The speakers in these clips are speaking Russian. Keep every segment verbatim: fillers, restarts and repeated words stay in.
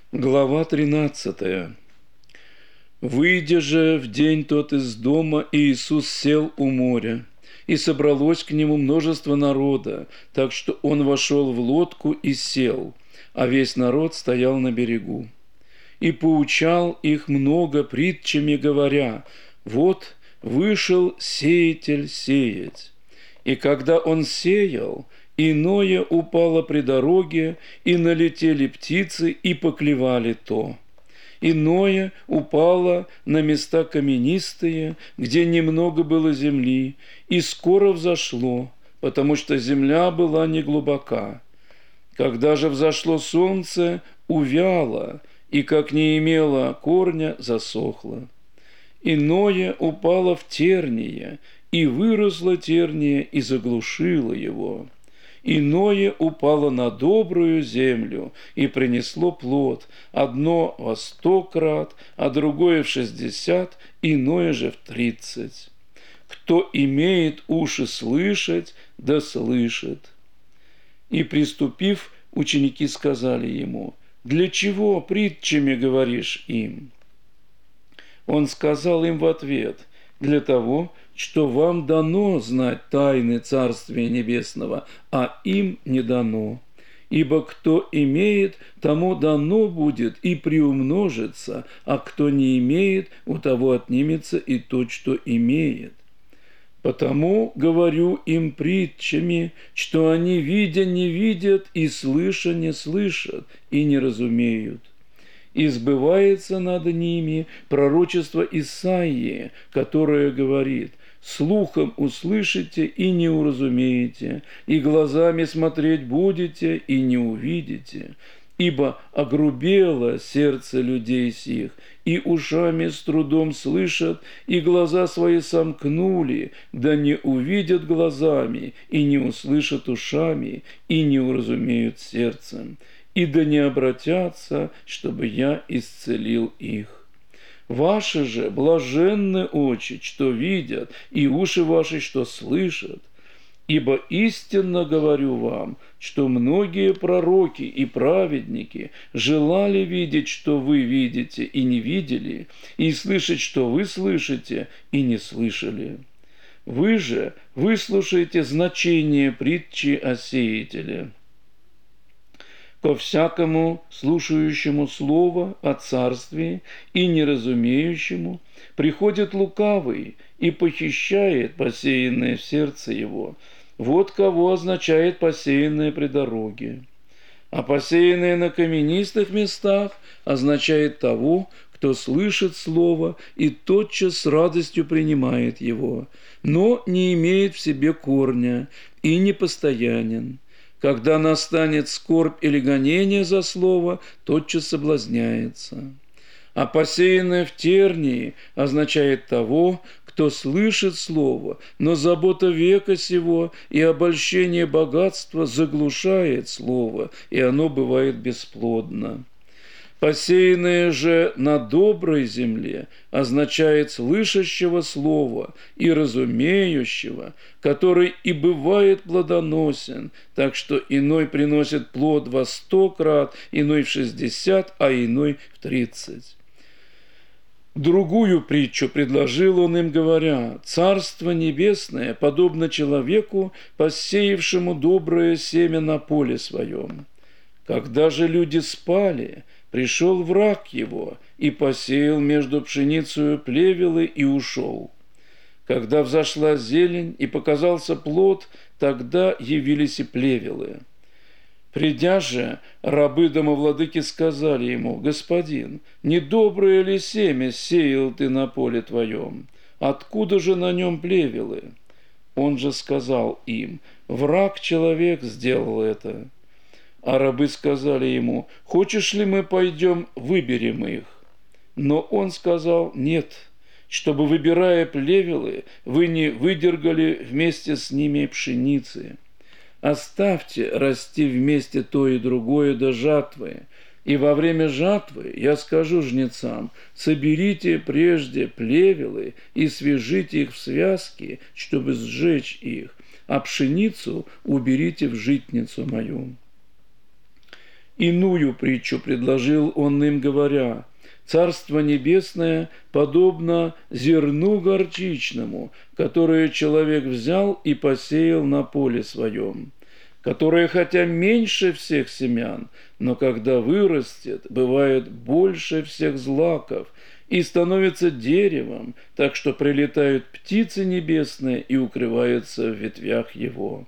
Глава тринадцатая. «Выйдя же в день тот из дома, Иисус сел у моря, и собралось к нему множество народа, так что он вошел в лодку и сел, а весь народ стоял на берегу. И поучал их много притчами, говоря: вот вышел сеятель сеять. И когда он сеял, иное упало при дороге, и налетели птицы, и поклевали то. Иное упало на места каменистые, где немного было земли, и скоро взошло, потому что земля была неглубока. Когда же взошло солнце, увяло, и, как не имело корня, засохло. Иное упало в терние, и выросло терние, и заглушило его. Иное упало на добрую землю и принесло плод, одно во сто крат, а другое в шестьдесят, иное же в тридцать. Кто имеет уши слышать, да слышит». И, приступив, ученики сказали ему: «Для чего притчами говоришь им?» Он сказал им в ответ: «Для того, что вам дано знать тайны Царствия Небесного, а им не дано. Ибо кто имеет, тому дано будет и приумножится, а кто не имеет, у того отнимется и то, что имеет. Потому говорю им притчами, что они, видя, не видят, и слыша, не слышат, и не разумеют. И сбывается над ними пророчество Исаии, которое говорит: слухом услышите и не уразумеете, и глазами смотреть будете и не увидите. Ибо огрубело сердце людей сих, и ушами с трудом слышат, и глаза свои сомкнули, да не увидят глазами, и не услышат ушами, и не уразумеют сердцем, и да не обратятся, чтобы я исцелил их. Ваши же блаженны очи, что видят, и уши ваши, что слышат. Ибо истинно говорю вам, что многие пророки и праведники желали видеть, что вы видите, и не видели, и слышать, что вы слышите, и не слышали. Вы же выслушаете значение притчи о сеятеле. Ко всякому слушающему слово о царстве и неразумеющему приходит лукавый и похищает посеянное в сердце его. Вот кого означает посеянное при дороге. А посеянное на каменистых местах означает того, кто слышит слово и тотчас с радостью принимает его, но не имеет в себе корня и непостоянен. Когда настанет скорбь или гонение за слово, тотчас соблазняется. А посеянное в тернии означает того, кто слышит слово, но забота века сего и обольщение богатства заглушает слово, и оно бывает бесплодно. Посеянное же на доброй земле означает слышащего слова и разумеющего, который и бывает плодоносен, так что иной приносит плод во сто крат, иной в шестьдесят, а иной в тридцать. Другую притчу предложил он им, говоря: «Царство небесное подобно человеку, посеявшему доброе семя на поле своем. Когда же люди спали, пришел враг его и посеял между пшеницею плевелы и ушел. Когда взошла зелень и показался плод, тогда явились и плевелы. Придя же, рабы домовладыки сказали ему: господин, недоброе ли семя сеял ты на поле твоем? Откуда же на нем плевелы? Он же сказал им: враг человек сделал это. А рабы сказали ему: хочешь ли мы пойдем, выберем их? Но он сказал: нет, чтобы, выбирая плевелы, вы не выдергали вместе с ними пшеницы. Оставьте расти вместе то и другое до жатвы, и во время жатвы я скажу жнецам: соберите прежде плевелы и свяжите их в связки, чтобы сжечь их, а пшеницу уберите в житницу мою». Иную притчу предложил он им, говоря: «Царство небесное подобно зерну горчичному, которое человек взял и посеял на поле своем, которое хотя меньше всех семян, но когда вырастет, бывает больше всех злаков и становится деревом, так что прилетают птицы небесные и укрываются в ветвях его».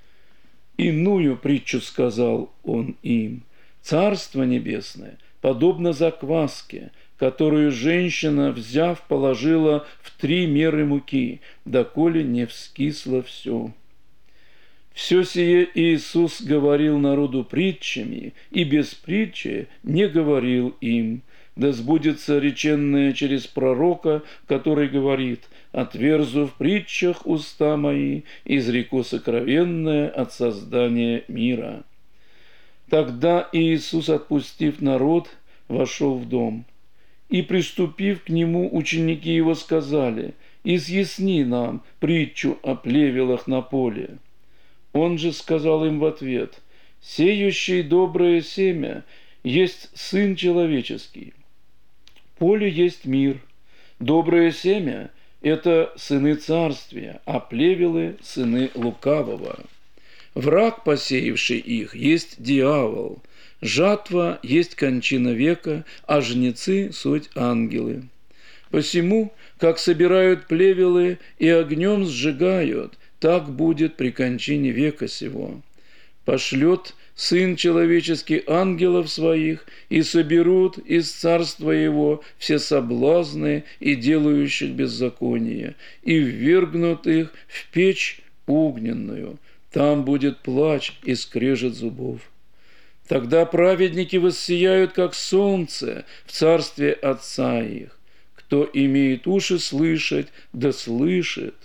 Иную притчу сказал он им: «Царство небесное подобно закваске, которую женщина, взяв, положила в три меры муки, доколе не вскисло все». Все сие Иисус говорил народу притчами, и без притчи не говорил им, да сбудется реченное через пророка, который говорит: «Отверзу в притчах уста мои, изреку сокровенное от создания мира». Тогда Иисус, отпустив народ, вошел в дом. И, приступив к нему, ученики его сказали: «Изъясни нам притчу о плевелах на поле». Он же сказал им в ответ: «Сеющий доброе семя есть Сын Человеческий. Поле есть мир. Доброе семя – это сыны царствия, а плевелы – сыны лукавого. Враг, посеявший их, есть дьявол. Жатва есть кончина века, а жнецы – суть ангелы. Посему, как собирают плевелы и огнем сжигают, так будет при кончине века сего. Пошлет Сын Человеческий ангелов своих, и соберут из царства Его все соблазны и делающих беззаконие, и ввергнут их в печь огненную. Там будет плач и скрежет зубов. Тогда праведники воссияют, как солнце, в царстве Отца их. Кто имеет уши слышать, да слышит.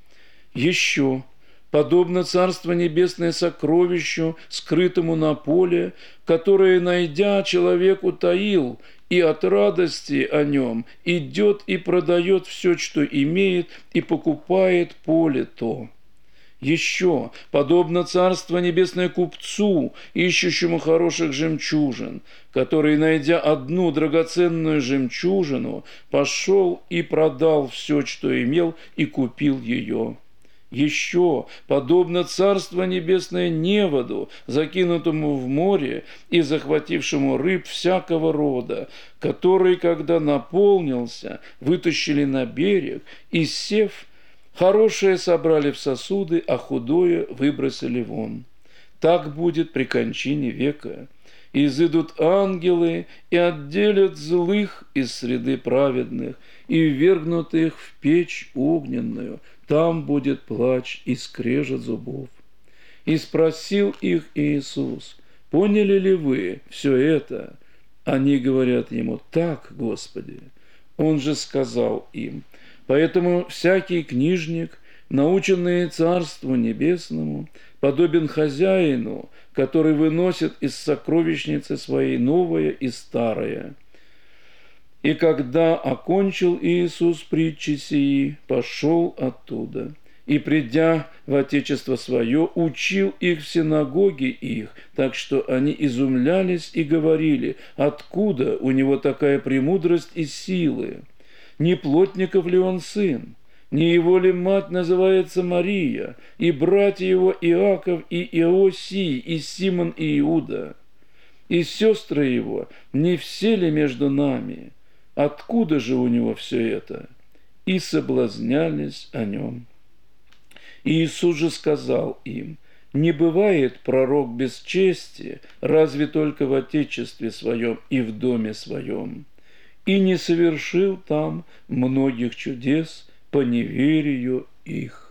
Еще подобно Царство Небесное сокровищу, скрытому на поле, которое, найдя, человек утаил, и от радости о нем идет и продает все, что имеет, и покупает поле то. Еще подобно Царство Небесное купцу, ищущему хороших жемчужин, который, найдя одну драгоценную жемчужину, пошел и продал все, что имел, и купил ее. Еще подобно Царство Небесное неводу, закинутому в море и захватившему рыб всякого рода, который, когда наполнился, вытащили на берег и, сев, хорошее собрали в сосуды, а худое выбросили вон. Так будет при кончине века. И изыдут ангелы и отделят злых из среды праведных, и ввергнут их в печь огненную. Там будет плач и скрежет зубов. И спросил их Иисус: «Поняли ли вы все это?» Они говорят ему: «Так, Господи». Он же сказал им: «Поэтому всякий книжник, наученный Царству Небесному, подобен хозяину, который выносит из сокровищницы своей новое и старое». И когда окончил Иисус притчи сии, пошел оттуда, и, придя в Отечество Свое, учил их в синагоге их, так что они изумлялись и говорили: «Откуда у него такая премудрость и силы? Не плотников ли он сын? Не его ли мать называется Мария, и братья его Иаков и Иосий, и Симон и Иуда? И сестры его, не все ли между нами? Откуда же у него все это?» И соблазнялись о нем. Иисус же сказал им: «Не бывает пророк без чести, разве только в отечестве своем и в доме своем». И не совершил там многих чудес по неверию их.